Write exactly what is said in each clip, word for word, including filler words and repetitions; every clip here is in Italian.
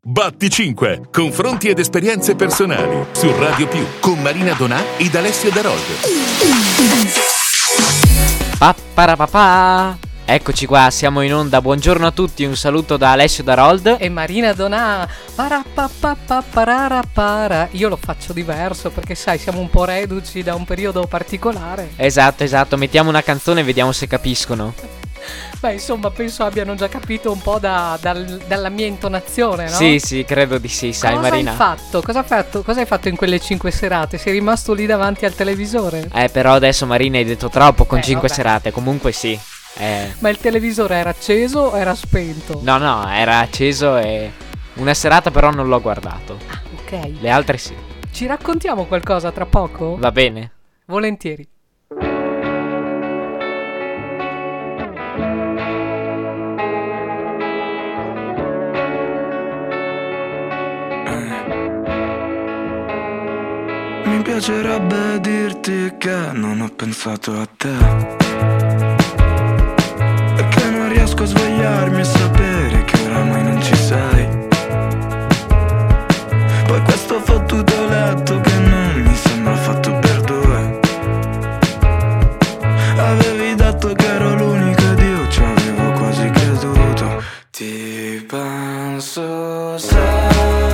Batti cinque. Confronti ed esperienze personali su Radio Più con Marina Donà ed Alessio Darold. Papparapapà. Eccoci qua, siamo in onda. Buongiorno a tutti, un saluto da Alessio Darold e Marina Donà. Parapapapappararapara. Io lo faccio diverso perché sai, siamo un po' reduci da un periodo particolare. Esatto, esatto, mettiamo una canzone e vediamo se capiscono. Beh, insomma, penso abbiano già capito un po' da, dal, dalla mia intonazione, no? Sì, sì, credo di sì, sai Cosa Marina. Cosa hai fatto? Cosa hai fatto? Cosa hai fatto in quelle cinque serate? Sei rimasto lì davanti al televisore? Eh, però adesso Marina hai detto troppo con eh, cinque vabbè. serate, comunque sì. Eh. Ma il televisore era acceso o era spento? No, no, era acceso e una serata però non l'ho guardato. Ah, ok. Le altre sì. Ci raccontiamo qualcosa tra poco? Va bene. Volentieri. Mi piacerebbe dirti che non ho pensato a te e che non riesco a svegliarmi e sapere che oramai non ci sei. Poi questo fottuto letto che non mi sembra fatto per due. Avevi detto che ero l'unico ed io ci avevo quasi creduto. Ti penso sempre.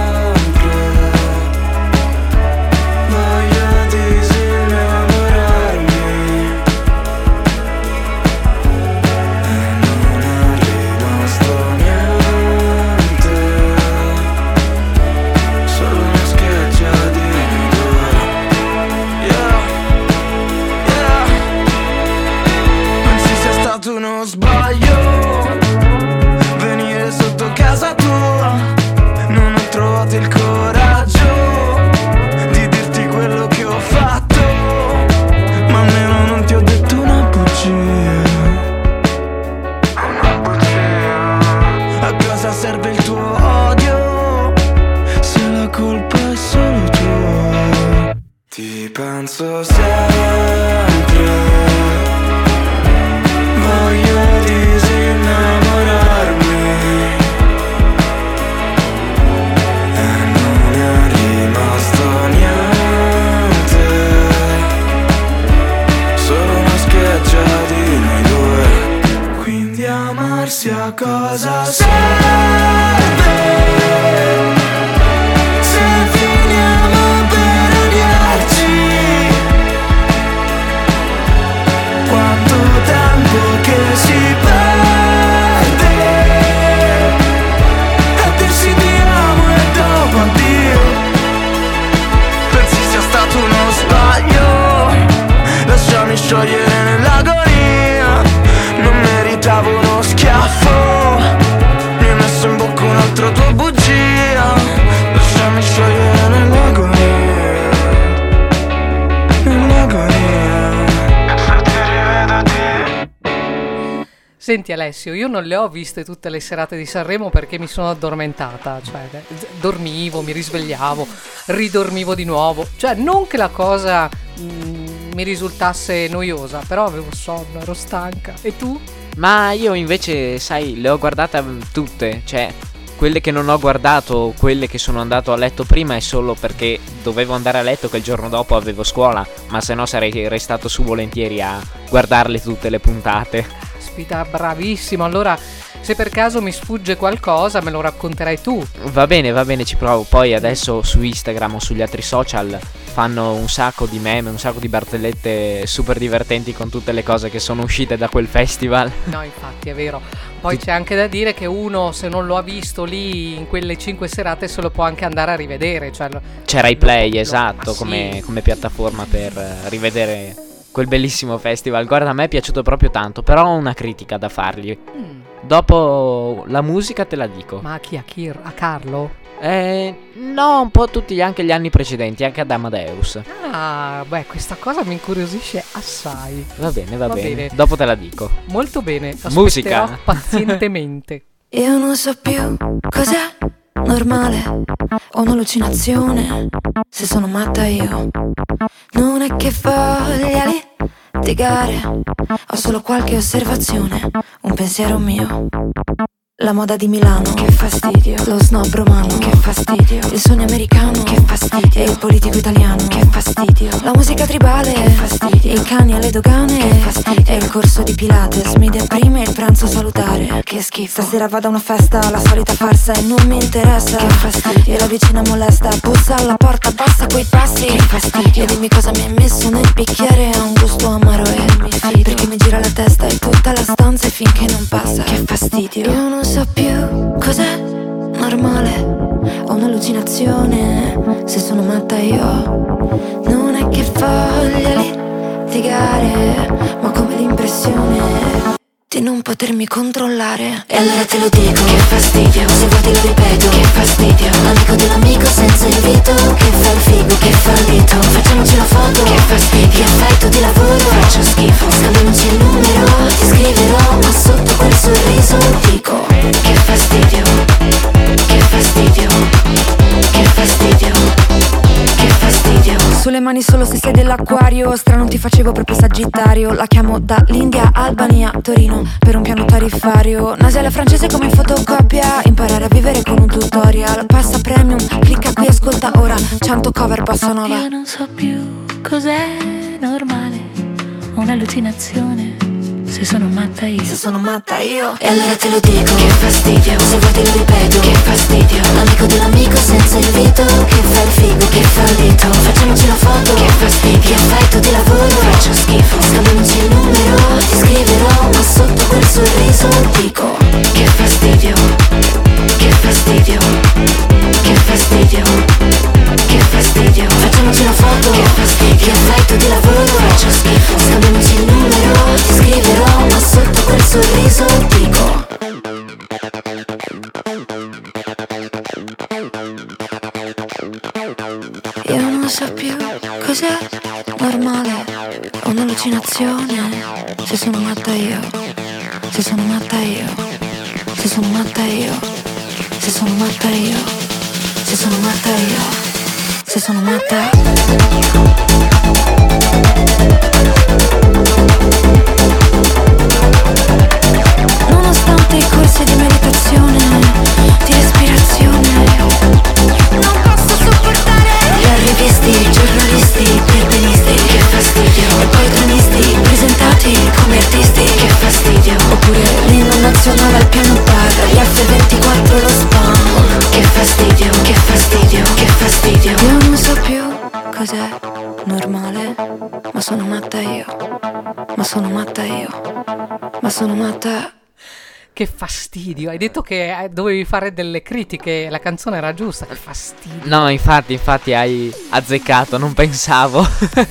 Uno sbaglio venire sotto casa tua, non ho trovato il coraggio di dirti quello che ho fatto, ma almeno non ti ho detto una bugia. Una bugia. A cosa serve il tuo odio se la colpa è solo tua? Ti penso sempre. Voglio disinnamorarmi e non è rimasto niente, solo una scheggia di noi due. Quindi amarsi a cosa serve? Se finiamo per odiarci, quanto tempo che si perde a dirsi ti amo e dopo addio. Pensi sia stato uno sbaglio? Lasciami sciogliere nell'agonia. Non meritavo uno schiaffo, mi hai messo in bocca un'altra tua bugia. Lasciami sciogliere nell'agonia, nell'agonia. Senti Alessio, io non le ho viste tutte le serate di Sanremo perché mi sono addormentata, cioè dormivo, mi risvegliavo, ridormivo di nuovo, cioè non che la cosa mh, mi risultasse noiosa, però avevo sonno, ero stanca. E tu? Ma io invece, sai, le ho guardate tutte, cioè quelle che non ho guardato, quelle che sono andato a letto prima è solo perché dovevo andare a letto che il giorno dopo avevo scuola, ma se no sarei restato su volentieri a guardarle tutte le puntate. Aspetta, bravissimo. Allora, se per caso mi sfugge qualcosa, me lo racconterai tu. Va bene, va bene, ci provo. Poi adesso su Instagram o sugli altri social fanno un sacco di meme, un sacco di barzellette super divertenti con tutte le cose che sono uscite da quel festival. No, infatti, è vero. Poi c'è anche da dire che uno, se non lo ha visto lì in quelle cinque serate, se lo può anche andare a rivedere. Cioè, c'era i Play, lo, esatto, lo, come, sì. come piattaforma per rivedere quel bellissimo festival. Guarda, a me è piaciuto proprio tanto, però ho una critica da fargli. Mm. Dopo la musica te la dico. Ma a chi? A, chi? A Carlo? Eh, no, un po' tutti anche gli anni precedenti, anche ad Amadeus. Ah, beh, questa cosa mi incuriosisce assai. Va bene, va, va bene. bene. Dopo te la dico. Molto bene, aspetterò musica pazientemente. Io non so più cos'è normale o un'allucinazione, se sono matta io. Non è che voglia litigare, ho solo qualche osservazione, un pensiero mio. La moda di Milano, che fastidio. Lo snob romano, che fastidio. Il sogno americano, che fastidio. E il politico italiano, che fastidio. La musica tribale, che fastidio. I cani alle dogane, che fastidio. E il corso di Pilates mi deprime il pranzo salutare, che schifo. Stasera vado a una festa, la solita farsa e non mi interessa, che fastidio. E la vicina molesta, bussa alla porta, passa quei passi, che fastidio. E dimmi cosa mi hai messo nel bicchiere, ha un gusto amaro e mi fido, perché mi gira la testa in tutta la stanza e finché non passa, che fastidio. Io non so più cos'è normale, ho un'allucinazione, se sono matta io. Non è che voglia litigare, ma come l'impressione di non potermi controllare. E allora te lo dico, che fastidio. Se vuoi te lo ripeto, che fastidio. Amico dell'amico senza invito, che fa il figo, che fallito. Facciamoci una foto, che fastidio. Che effetto di lavoro, faccio schifo. Scambiamoci il numero, ti scriverò, ma sotto quel sorriso dico, che fastidio. Che fastidio. Che fastidio. Che fastidio. Sulle mani solo se sei dell'acquario, strano ti facevo proprio sagittario. La chiamo dall'India, Albania, Torino per un piano tariffario. Nasale francese come in fotocopia, imparare a vivere con un tutorial. Passa premium, clicca qui, ascolta ora, cento cover bossa nova. Io non so più cos'è normale, un'allucinazione, se sono matta io. Se sono matta io. E allora te lo dico, che fastidio. Se vuoi te lo ripeto, che fastidio. Amico dell'amico senza invito, che fa il figo, che fallito. Facciamoci una foto, che fastidio. Che effetto di lavoro, faccio schifo. Scambiamoci il numero, ti scriverò, ma sotto quel sorriso dico, che fastidio. Che fastidio. Che fastidio. Che fastidio. Facciamoci una foto, che fastidio. Che effetto di lavoro, faccio schifo. Scambiamoci il numero, ti scriverò, ma sotto quel sorriso dico, io non so più cos'è normale, ho un'allucinazione, se sono matta io. Se sono matta io. Se sono matta io. Se sono matta io. Se sono matta io. Se sono matta. Nonostante i corsi di meditazione, di respirazione, non posso sopportare gli arrivisti, giornalisti, pervenisti, che fastidio. E poi tronisti, presentati come artisti, che fastidio. Oppure l'inno nazionale al piano bar, gli effe ventiquattro lo spam, che fastidio, che fastidio, che fastidio. Io non so più cos'è normale, ma sono matta io. Ma sono matta io. Ma sono matta. Che fastidio, hai detto che eh, dovevi fare delle critiche, la canzone era giusta, che fastidio. No, infatti, infatti hai azzeccato, non pensavo.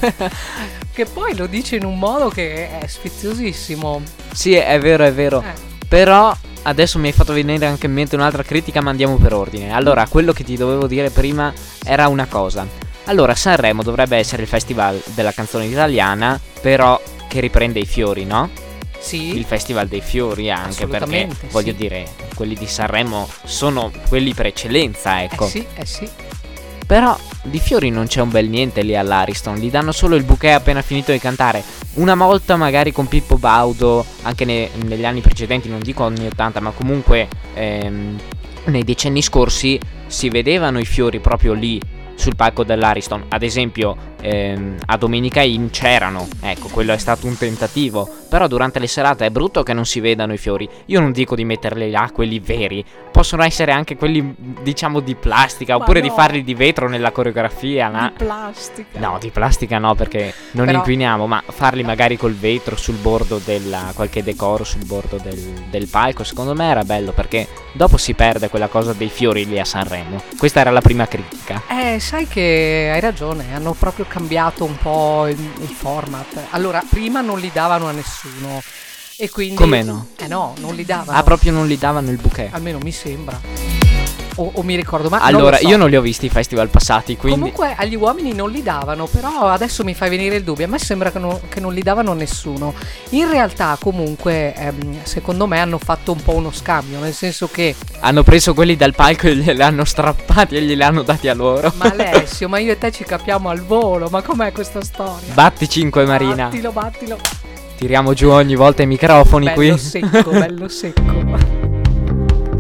Che poi lo dici in un modo che è sfiziosissimo. Sì, è vero, è vero. Eh. Però adesso mi hai fatto venire anche in mente un'altra critica, ma andiamo per ordine. Allora, quello che ti dovevo dire prima era una cosa. Allora, Sanremo dovrebbe essere il festival della canzone italiana, però che riprende i fiori, no? Sì. Il festival dei fiori anche, perché sì. voglio dire, quelli di Sanremo sono quelli per eccellenza, ecco. Eh sì, eh sì. Però di fiori non c'è un bel niente lì all'Ariston, gli danno solo il bouquet appena finito di cantare. Una volta magari con Pippo Baudo, anche ne, negli anni precedenti, non dico anni ottanta, ma comunque ehm, nei decenni scorsi si vedevano i fiori proprio lì sul palco dell'Ariston. Ad esempio ehm, a Domenica In c'erano, ecco, quello è stato un tentativo. Però durante le serate è brutto che non si vedano i fiori. Io non dico di metterli là, quelli veri, possono essere anche quelli diciamo di plastica, ma oppure no, di farli di vetro nella coreografia, no? Di plastica. No, di plastica no, perché non Però inquiniamo, ma farli magari col vetro sul bordo della, qualche decoro sul bordo del, del palco, secondo me era bello, perché dopo si perde quella cosa dei fiori lì a Sanremo. Questa era la prima critica. Eh, sai che hai ragione, hanno proprio cambiato un po' il, il format. Allora, prima non li davano a nessuno e quindi... Come no? Eh no, non li davano. Ah, proprio non li davano il bouquet. Almeno mi sembra. O, o mi ricordo, ma allora non lo so. Io non li ho visti i festival passati, quindi comunque agli uomini non li davano, però adesso mi fai venire il dubbio. A me sembra che, no, che non li davano a nessuno. In realtà comunque ehm, secondo me hanno fatto un po' uno scambio, nel senso che hanno preso quelli dal palco e glieli hanno strappati e glieli hanno dati a loro. ma Alessio, ma io e te ci capiamo al volo. Ma com'è questa storia? Batti cinque, Marina. Battilo, battilo. Tiriamo giù ogni volta i microfoni bello qui. Bello secco, bello secco.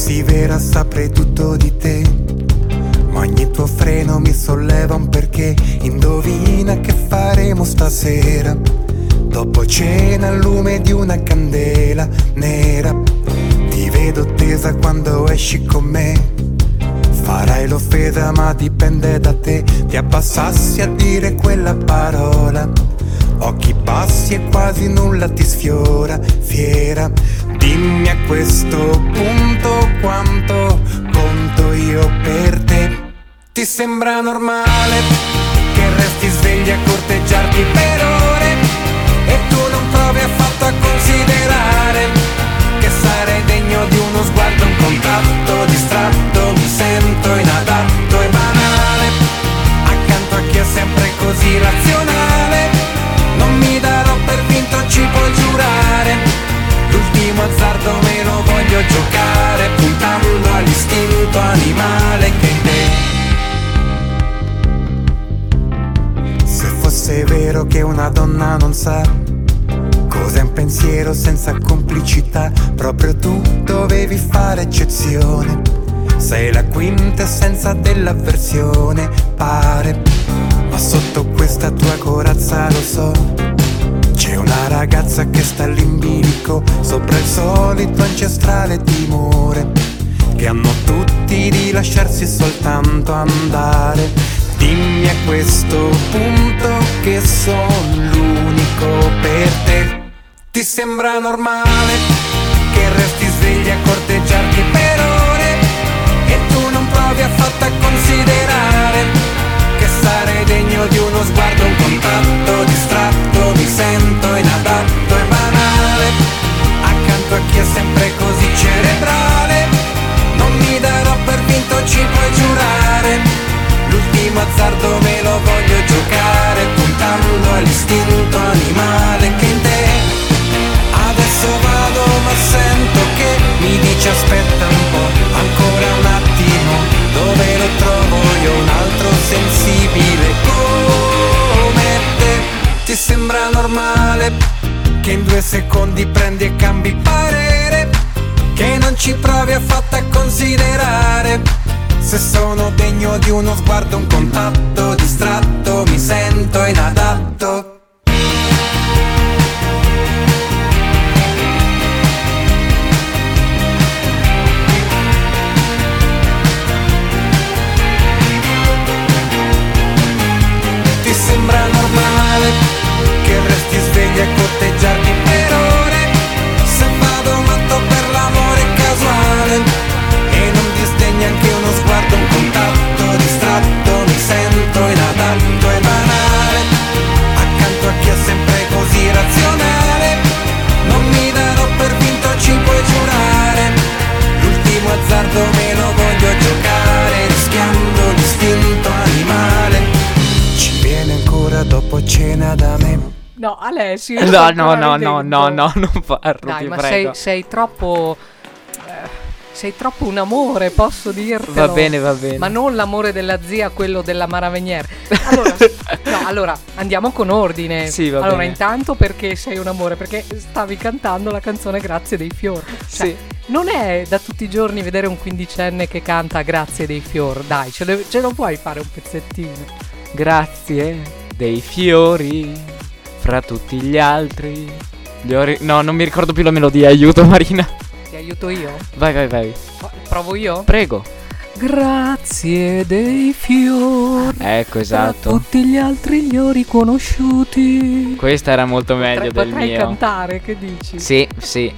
Fossi vera saprei tutto di te, ma ogni tuo freno mi solleva un perché. Indovina che faremo stasera, dopo cena al lume di una candela nera. Ti vedo tesa quando esci con me, farai l'offesa ma dipende da te. Ti abbassassi a dire quella parola, occhi bassi e quasi nulla ti sfiora. Fiera, dimmi a questo punto quanto conto io per te. Ti sembra normale che resti svegli a corteggiarti per ore e tu non provi affatto a considerare che sarei degno di uno sguardo, un contatto distratto. Mi sento inadatto e banale accanto a chi è sempre così razionale. Non mi darò per vinto, ci puoi giurare. L'ultimo azzardo me lo voglio giocare, puntando all'istinto animale che in te. Se fosse vero che una donna non sa cos'è un pensiero senza complicità, proprio tu dovevi fare eccezione. Sei la quintessenza dell'avversione, pare. Ma sotto questa tua corazza lo so, c'è una ragazza che sta all'imbilico, sopra il solito ancestrale timore che hanno tutti di lasciarsi soltanto andare. Dimmi a questo punto che sono l'unico per te. Ti sembra normale che resti svegli a corteggiarti per ore e tu non provi affatto a considerare che sarei degno di uno sguardo, un contatto distratto. Mi sento inadatto e banale accanto a chi è sempre così cerebrale. Non mi darò per vinto, ci puoi giurare. L'ultimo azzardo me lo voglio giocare, puntando all'istinto animale che in te. Adesso vado ma sento che mi dice aspetta un po', ancora un attimo, dove lo trovo io un altro sensibile come te. Ti sembra normale che in due secondi prendi e cambi parere, che non ci provi affatto a considerare se sono degno di uno sguardo, un contatto distratto. Mi sento inadatto. Ti sembra normale che resti svegli a corteggiarti per ore, se vado matto per l'amore casuale e non disdegni anche uno sguardo, un contatto distratto. Mi sento inadatto e banale accanto a chi è sempre così razionale. Non mi darò per vinto, ci puoi giurare. L'ultimo azzardo me lo voglio giocare, rischiando l'istinto animale. Ci viene ancora dopo cena da me? No, Alessio. No, no, no, no, no, no, non farlo. Dai, ti ma prego. sei, sei troppo. Eh, sei troppo un amore, posso dirtelo. Va bene, va bene. Ma non l'amore della zia, quello della Maraveniere. Allora, no, allora andiamo con ordine. Sì, va allora, bene. intanto perché sei un amore? Perché stavi cantando la canzone Grazie dei fior. Cioè, Sì. non è da tutti i giorni vedere un quindicenne che canta Grazie dei fior. Dai, ce, le, ce lo puoi fare un pezzettino? Grazie dei fiori fra tutti gli altri. Gli ori... No, non mi ricordo più la melodia. Aiuto, Marina. Ti aiuto io? Vai, vai, vai. Provo io? Prego. Grazie dei fiori. Ecco, esatto. Tra tutti gli altri li ho riconosciuti. Questa era molto meglio Potrei, del potrei mio. cantare, che dici? Sì, sì.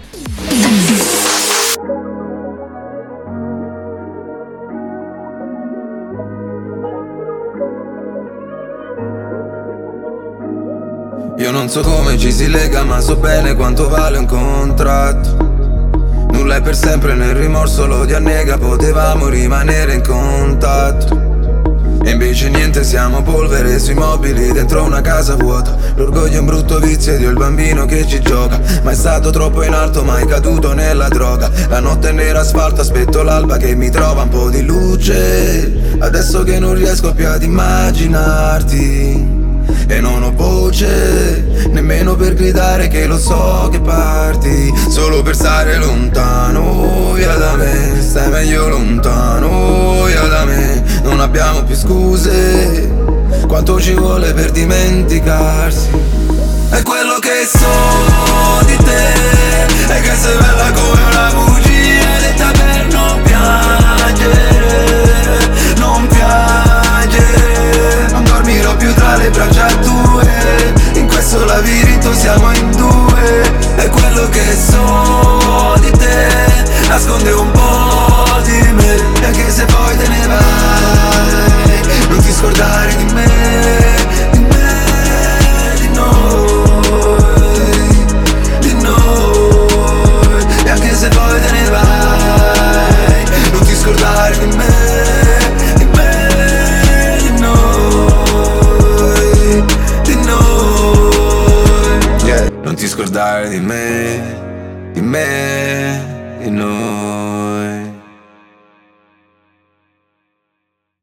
Io non so come ci si lega, ma so bene quanto vale un contratto. Nulla è per sempre, nel rimorso l'odio annega, potevamo rimanere in contatto. E invece niente, siamo polvere sui mobili dentro una casa vuota. L'orgoglio è un brutto vizio ed io il bambino che ci gioca. Ma è stato troppo in alto, mai caduto nella droga. La notte è nera asfalto, aspetto l'alba che mi trova un po' di luce. Adesso che non riesco più ad immaginarti, e non ho voce nemmeno per gridare che lo so che parti solo per stare lontano via da me. Stai meglio lontano via da me. Non abbiamo più scuse, quanto ci vuole per dimenticarsi. E quello che so di te è che sei bella come una musica